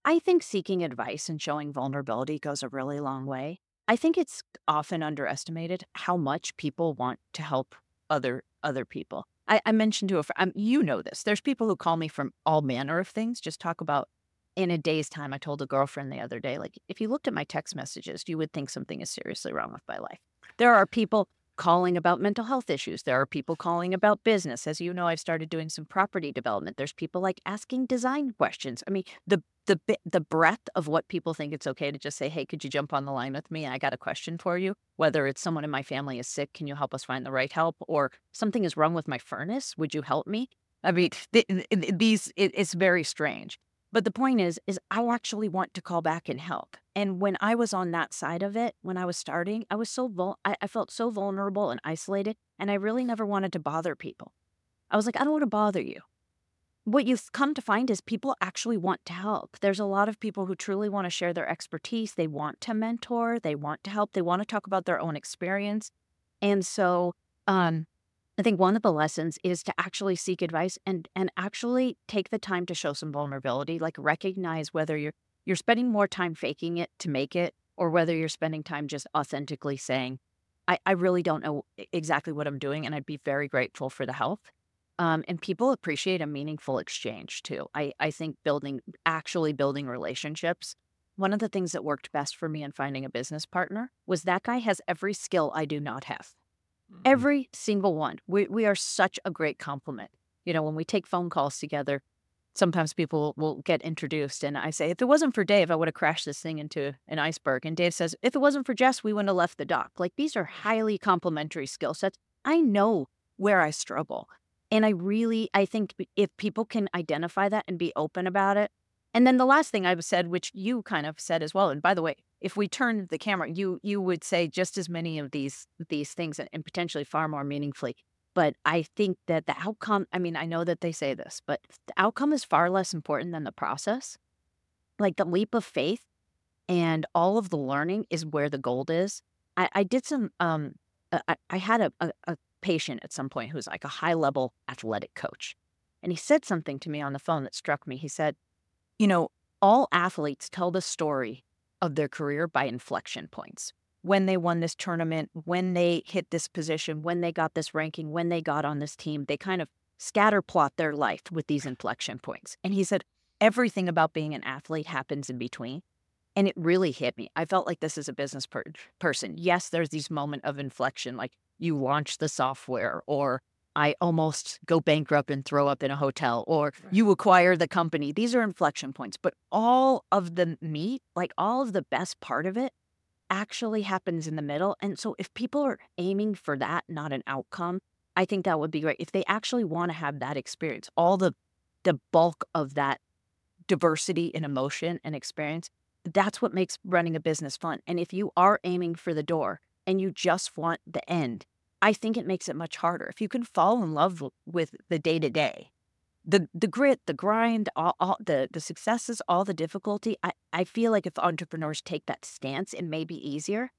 I think seeking advice and showing vulnerability goes a really long way. I think it's often underestimated how much people want to help other other people. I, I mentioned to a friend, um, you know this. There's people who call me from all manner of things. Just talk about in a day's time. I told a girlfriend the other day, like, if you looked at my text messages, you would think something is seriously wrong with my life. There are people calling about mental health issues. There are people calling about business. As you know, I've started doing some property development. There's people like asking design questions. I mean, the the bi- the breadth of what people think it's okay to just say, "Hey, could you jump on the line with me? I got a question for you." Whether it's someone in my family is sick, can you help us find the right help? Or something is wrong with my furnace, would you help me? I mean, th- th- these it, it's very strange. But the point is, is I actually want to call back and help. And when I was on that side of it, when I was starting, I was so vul- I, I felt so vulnerable and isolated, and I really never wanted to bother people. I was like, I don't want to bother you. What you've come to find is people actually want to help. There's a lot of people who truly want to share their expertise. They want to mentor. They want to help. They want to talk about their own experience. And so, um, I think one of the lessons is to actually seek advice and and actually take the time to show some vulnerability, like recognize whether you're you're spending more time faking it to make it, or whether you're spending time just authentically saying, I, I really don't know e- exactly what I'm doing, and I'd be very grateful for the help. Um, and people appreciate a meaningful exchange too. I, I think building, actually building relationships. One of the things that worked best for me in finding a business partner was that guy has every skill I do not have. Mhm. Every single one. We we are such a great complement. You know, when we take phone calls together, sometimes people will get introduced and I say, if it wasn't for Dave, I would have crashed this thing into an iceberg. And Dave says, if it wasn't for Jess, we wouldn't have left the dock. Like, these are highly complementary skill sets. I know where I struggle. And I really, I think if people can identify that and be open about it. And then the last thing I've said, which you kind of said as well, and by the way, if we turned the camera, you you would say just as many of these these things and, and potentially far more meaningfully. But I think that the outcome, I mean, I know that they say this, but the outcome is far less important than the process. Like, the leap of faith and all of the learning is where the gold is. I, I did some, um, uh, I, I had a, a, a patient at some point who's like a high level athletic coach. And he said something to me on the phone that struck me. He said, you know, all athletes tell the story of their career by inflection points. When they won this tournament, when they hit this position, when they got this ranking, when they got on this team, they kind of scatter plot their life with these inflection points. And he said, everything about being an athlete happens in between. And it really hit me. I felt like this is a business per- person. Yes, there's these moment of inflection, like you launch the software, or I almost go bankrupt and throw up in a hotel, or Right. you acquire the company. These are inflection points, but all of the meat, like all of the best part of it, actually happens in the middle. And so if people are aiming for that, not an outcome, I think that would be great. If they actually want to have that experience, all the the bulk of that diversity in emotion and experience, that's what makes running a business fun. And if you are aiming for the door and you just want the end, I think it makes it much harder. If you can fall in love w- with the day to day, the the grit, the grind, all, all the the successes, all the difficulty, I, I feel like if entrepreneurs take that stance, it may be easier.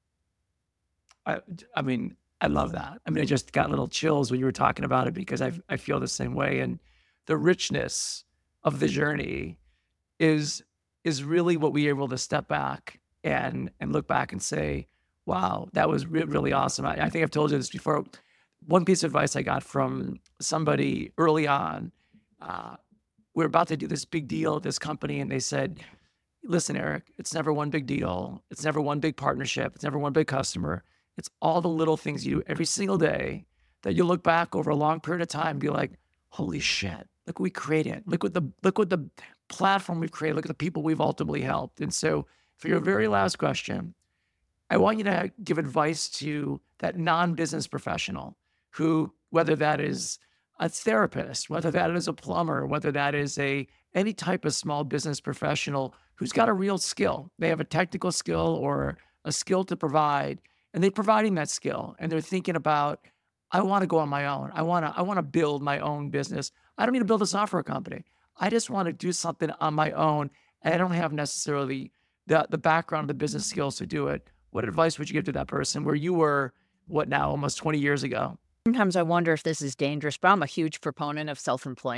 I, I mean, I love that. I mean, I just got little chills when you were talking about it because I, I feel the same way. And the richness of the journey is is really what we're able to step back and and look back and say, wow, that was re- really awesome. I, I think I've told you this before. One piece of advice I got from somebody early on, uh, we're about to do this big deal at this company, and they said, listen, Eric, it's never one big deal. It's never one big partnership. It's never one big customer. It's all the little things you do every single day that you look back over a long period of time and be like, holy shit, look what we created. Look what the look what the platform we've created. Look at the people we've ultimately helped. And so for your very last question, I want you to give advice to that non-business professional who, whether that is a therapist, whether that is a plumber, whether that is a any type of small business professional who's got a real skill. They have a technical skill or a skill to provide, and they're providing that skill, and they're thinking about, I want to go on my own. I want to I want to build my own business. I don't need to build a software company. I just want to do something on my own, and I don't have necessarily the the background, the business skills to do it. What advice would you give to that person where you were, what now, almost twenty years ago? Sometimes I wonder if this is dangerous, but I'm a huge proponent of self employment.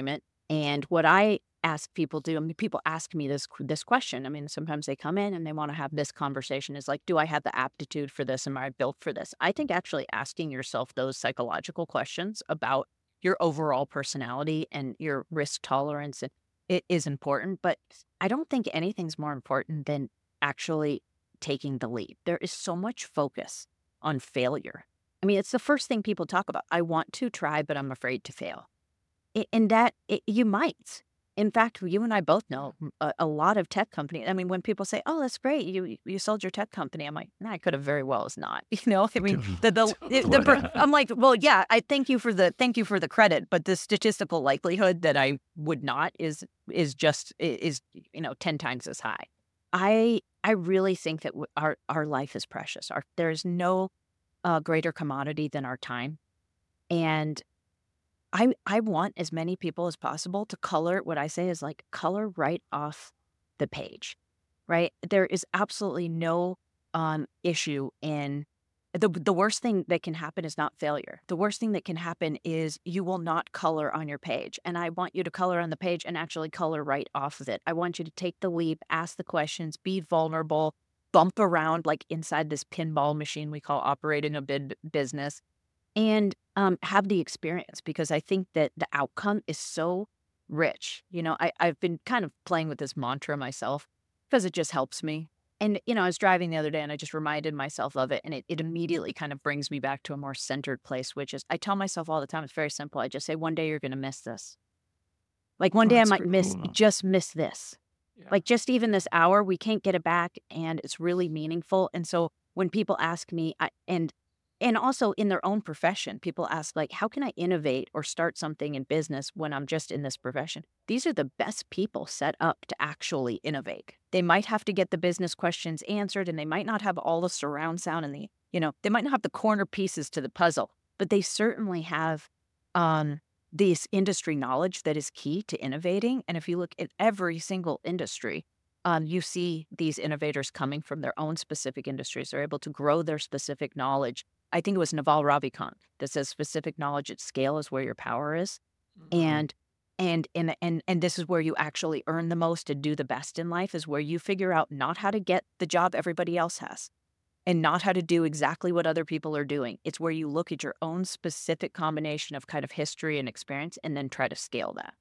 And what I ask people to, I mean, people ask me this this question. I mean, sometimes they come in and they want to have this conversation is like, do I have the aptitude for this? Am I built for this? I think actually asking yourself those psychological questions about your overall personality and your risk tolerance and it is important. But I don't think anything's more important than actually taking the lead. There is so much focus on failure. I mean, it's the first thing people talk about. I want to try, but I'm afraid to fail. I- And that it, you might. In fact, you and I both know a, a lot of tech companies. I mean, when people say, "Oh, that's great, you you sold your tech company," I'm like, "Nah, I could have very well as not." You know, I mean, the the, the, the per- I'm like, "Well, yeah, I thank you for the thank you for the credit, but the statistical likelihood that I would not is is just is you know ten times as high." I I really think that w- our our life is precious. Our there is no uh, greater commodity than our time, and I I want as many people as possible to color what I say is like color right off the page, right? There is absolutely no um issue in the the worst thing that can happen is not failure. The worst thing that can happen is you will not color on your page. And I want you to color on the page and actually color right off of it. I want you to take the leap, ask the questions, be vulnerable, bump around like inside this pinball machine we call operating a bid business and um, have the experience because I think that the outcome is so rich. You know, I, I've been kind of playing with this mantra myself because it just helps me. And, you know, I was driving the other day and I just reminded myself of it. And it, it immediately kind of brings me back to a more centered place, which is I tell myself all the time, it's very simple. I just say, one day you're going to miss this. Like one Oh, day I that's might very miss, cool. just miss this. Yeah. Like just even this hour, we can't get it back and it's really meaningful. And so when people ask me, I, and and also in their own profession, people ask like, how can I innovate or start something in business when I'm just in this profession? These are the best people set up to actually innovate. They might have to get the business questions answered and they might not have all the surround sound and the, you know, they might not have the corner pieces to the puzzle, but they certainly have um, this industry knowledge that is key to innovating. And if you look at every single industry, um, you see these innovators coming from their own specific industries. They're able to grow their specific knowledge. I think it was Naval Ravikant that says specific knowledge at scale is where your power is. Mhm. And and and and and this is where you actually earn the most and do the best in life is where you figure out not how to get the job everybody else has and not how to do exactly what other people are doing. It's where you look at your own specific combination of kind of history and experience and then try to scale that.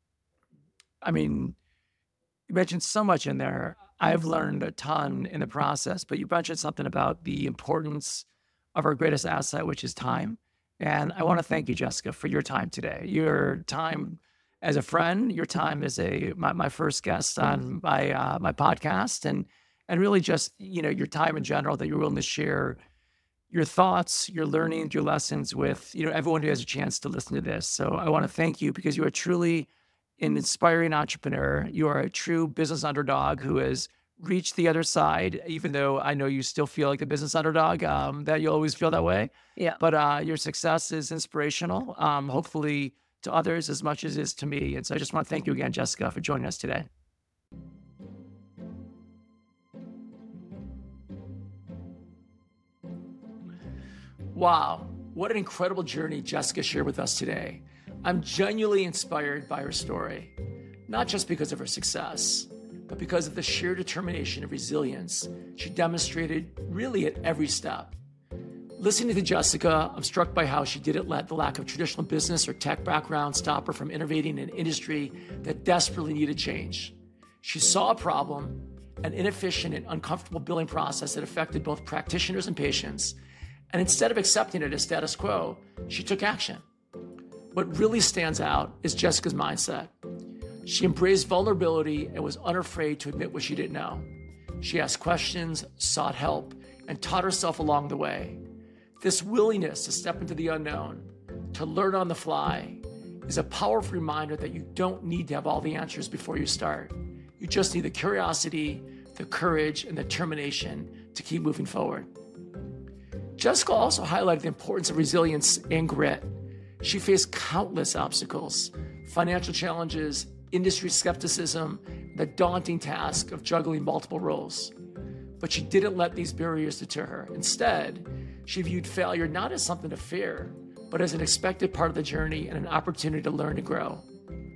I mean, you mentioned so much in there. I've learned a ton in the process, but you mentioned something about the importance of our greatest asset, which is time. And I want to thank you, Jessica, for your time today. Your time as a friend, your time as a my, my first guest on my uh, my podcast, and and really just you know your time in general that you're willing to share your thoughts, your learnings, your lessons with you know everyone who has a chance to listen to this. So I want to thank you because you are truly an inspiring entrepreneur. You are a true business underdog who has reached the other side, even though I know you still feel like a business underdog, um, that you'll always feel that way. Yeah. But uh, your success is inspirational, um, hopefully to others as much as it is to me. And so I just want to thank you again, Jessica, for joining us today. Wow, what an incredible journey Jessica shared with us today. I'm genuinely inspired by her story, not just because of her success, but because of the sheer determination and resilience she demonstrated really at every step. Listening to Jessica, I'm struck by how she didn't let the lack of traditional business or tech background stop her from innovating in an industry that desperately needed change. She saw a problem, an inefficient and uncomfortable billing process that affected both practitioners and patients, and instead of accepting it as status quo, she took action. What really stands out is Jessica's mindset. She embraced vulnerability and was unafraid to admit what she didn't know. She asked questions, sought help, and taught herself along the way. This willingness to step into the unknown, to learn on the fly, is a powerful reminder that you don't need to have all the answers before you start. You just need the curiosity, the courage, and the determination to keep moving forward. Jessica also highlighted the importance of resilience and grit. She faced countless obstacles, financial challenges, industry skepticism, the daunting task of juggling multiple roles. But she didn't let these barriers deter her. Instead, she viewed failure not as something to fear, but as an expected part of the journey and an opportunity to learn and grow.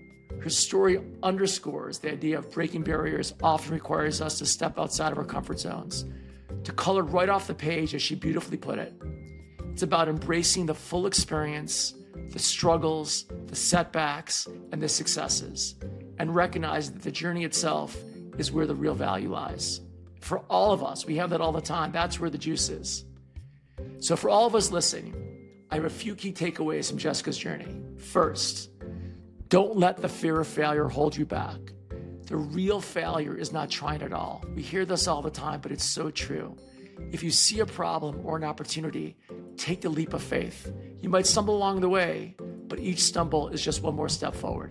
Her story underscores the idea of breaking barriers often requires us to step outside of our comfort zones, to color right off the page, as she beautifully put it. It's about embracing the full experience, the struggles, the setbacks, and the successes, and recognize that the journey itself is where the real value lies. For all of us, we have that all the time. That's where the juice is. So for all of us listening, I have a few key takeaways from Jessica's journey. First, don't let the fear of failure hold you back. The real failure is not trying at all. We hear this all the time, but it's so true. If you see a problem or an opportunity, take the leap of faith. You might stumble along the way, but each stumble is just one more step forward.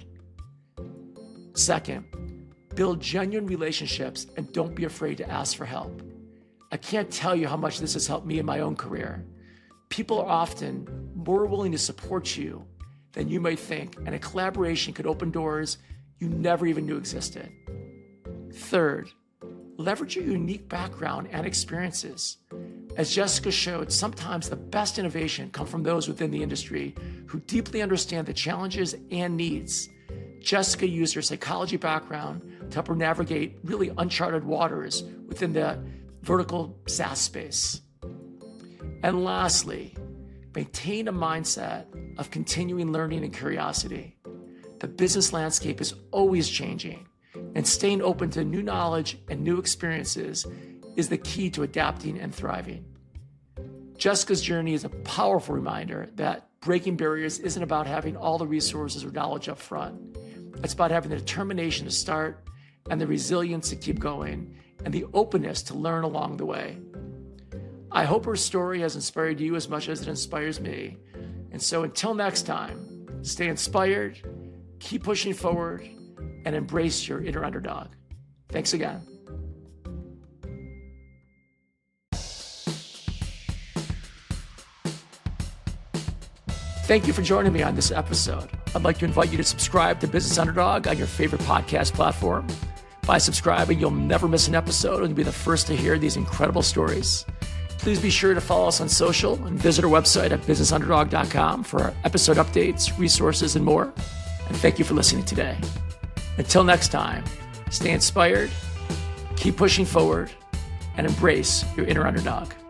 Second, build genuine relationships and don't be afraid to ask for help. I can't tell you how much this has helped me in my own career. People are often more willing to support you than you might think, and a collaboration could open doors you never even knew existed. Third, leverage your unique background and experiences. As Jessica showed, sometimes the best innovation comes from those within the industry who deeply understand the challenges and needs. Jessica used her psychology background to help her navigate really uncharted waters within the vertical SaaS space. And lastly, maintain a mindset of continuing learning and curiosity. The business landscape is always changing, and staying open to new knowledge and new experiences is the key to adapting and thriving. Jessica's journey is a powerful reminder that breaking barriers isn't about having all the resources or knowledge up front. It's about having the determination to start and the resilience to keep going and the openness to learn along the way. I hope her story has inspired you as much as it inspires me. And so until next time, stay inspired, keep pushing forward, and embrace your inner underdog. Thanks again. Thank you for joining me on this episode. I'd like to invite you to subscribe to Business Underdog on your favorite podcast platform. By subscribing, you'll never miss an episode and you'll be the first to hear these incredible stories. Please be sure to follow us on social and visit our website at business underdog dot com for our episode updates, resources, and more. And thank you for listening today. Until next time, stay inspired, keep pushing forward, and embrace your inner underdog.